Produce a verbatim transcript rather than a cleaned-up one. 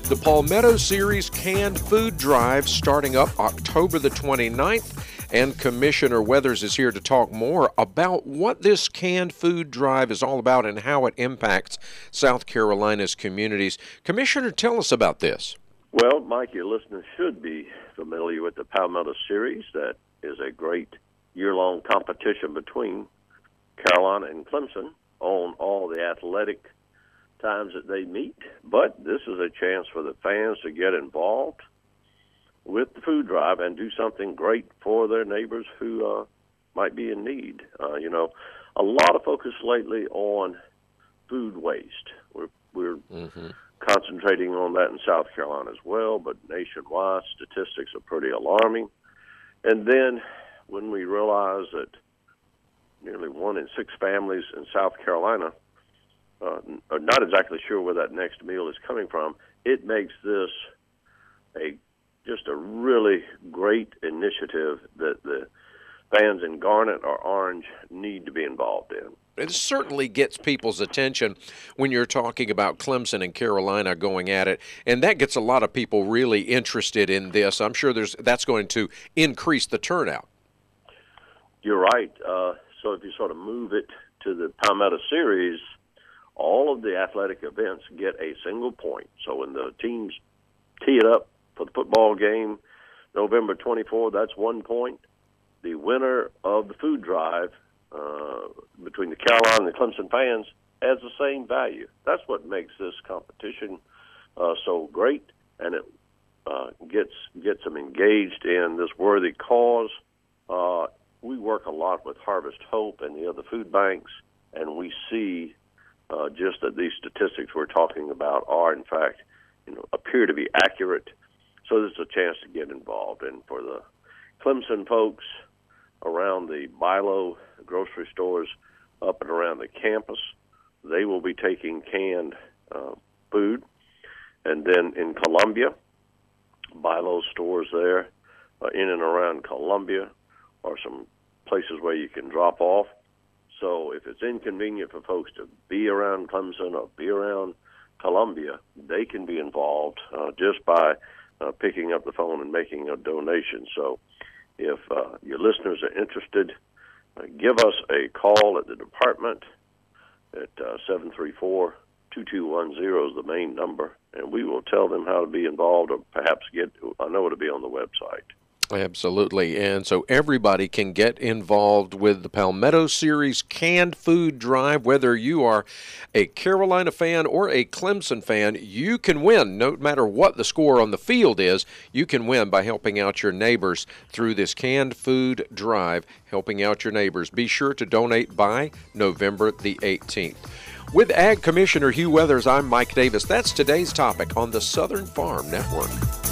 The Palmetto Series Canned Food Drive starting up October the twenty-ninth. And Commissioner Weathers is here to talk more about what this canned food drive is all about and how it impacts South Carolina's communities. Commissioner, tell us about this. Well, Mike, your listeners should be familiar with the Palmetto Series. That is a great year-long competition between Carolina and Clemson on all the athletic times that they meet. But this is a chance for the fans to get involved with the food drive and do something great for their neighbors who uh, might be in need. Uh, you know, a lot of focus lately on food waste. We're we're mm-hmm. concentrating on that in South Carolina as well, but nationwide statistics are pretty alarming. And then when we realize that nearly one in six families in South Carolina uh, are not exactly sure where that next meal is coming from, it makes this a just a really great initiative that the fans in Garnet or Orange need to be involved in. It certainly gets people's attention when you're talking about Clemson and Carolina going at it, and that gets a lot of people really interested in this. I'm sure there's that's going to increase the turnout. You're right. Uh, so if you sort of move it to the Palmetto Series, all of the athletic events get a single point. So when the teams tee it up for the football game, November twenty-fourth, that's one point. The winner of the food drive uh, between the Carolina and the Clemson fans has the same value. That's what makes this competition uh, so great, and it uh, gets gets them engaged in this worthy cause. Uh, we work a lot with Harvest Hope and the other food banks, and we see uh, just that these statistics we're talking about are, in fact, you know, appear to be accurate. So this is a chance to get involved. And for the Clemson folks around the Bilo grocery stores up and around the campus, they will be taking canned uh, food. And then in Columbia, Bilo stores there uh, in and around Columbia are some places where you can drop off. So if it's inconvenient for folks to be around Clemson or be around Columbia, they can be involved uh, just by Uh, picking up the phone and making a donation. So if uh, your listeners are interested, uh, give us a call at the department at uh, seven three four, two two one zero is the main number, and we will tell them how to be involved, or perhaps get, I know it'll be on the website. Absolutely. And so everybody can get involved with the Palmetto Series Canned Food Drive. Whether you are a Carolina fan or a Clemson fan, you can win. No matter what the score on the field is, you can win by helping out your neighbors through this Canned Food Drive, helping out your neighbors. Be sure to donate by November the eighteenth. With Ag Commissioner Hugh Weathers, I'm Mike Davis. That's today's topic on the Southern Farm Network.